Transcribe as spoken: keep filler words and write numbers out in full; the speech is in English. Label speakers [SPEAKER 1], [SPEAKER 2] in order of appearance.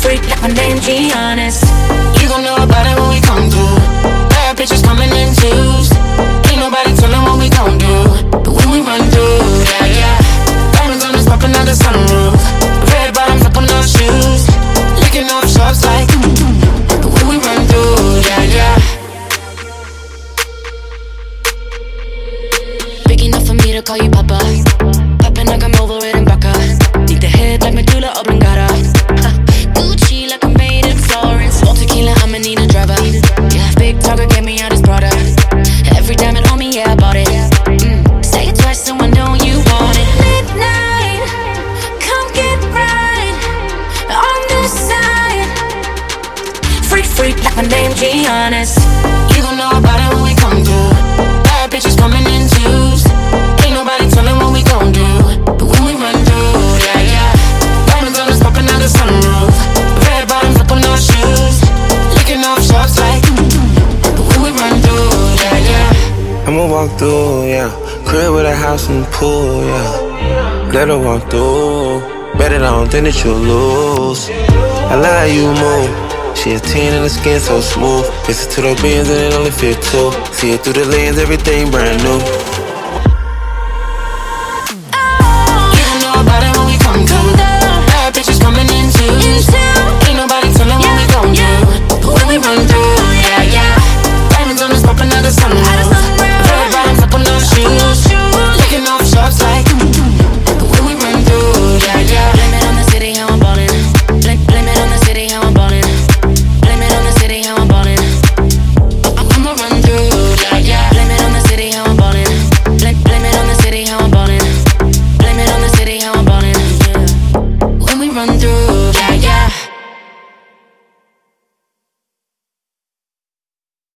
[SPEAKER 1] freak like my name Giannis. You gon' know about it when we come through. Bad bitches coming in twos. Ain't nobody tellin' what we gon' do. But when we run through, yeah, yeah. Diamonds on us poppin' out the sunroof. Red bottoms up on those shoes. Licking off shots like but when we run through, yeah, yeah. Big enough for me to call you Papa. Poppin' like I'm over it in Baca. Need the head like Medulla Oblongata. Gucci like I'm made in Florence. All tequila, I'ma need a driver. Yeah, big talker gave me out his Prada. Every diamond on me, yeah, I bought it. Mm. Say it twice so I know you want it. Midnight, come get right on this side. Freak, freak like my name Giannis. You gon' know about it when we come through. Bad bitches coming in twos. Ain't nobody tellin' what we gon' do. But when we run through, yeah, yeah. Diamonds on us poppin' out the sunroof. Red bottoms up on those shoes. Licking off shots like but when we run through, yeah, yeah.
[SPEAKER 2] I'ma walk through, yeah. Crib with a house and pool, yeah. Let her walk through. Bet it, I don't think that you'll lose. I love how you move. She a ten and the skin so smooth. Listen to the beans and it only fit two. See it through the lens, everything brand new.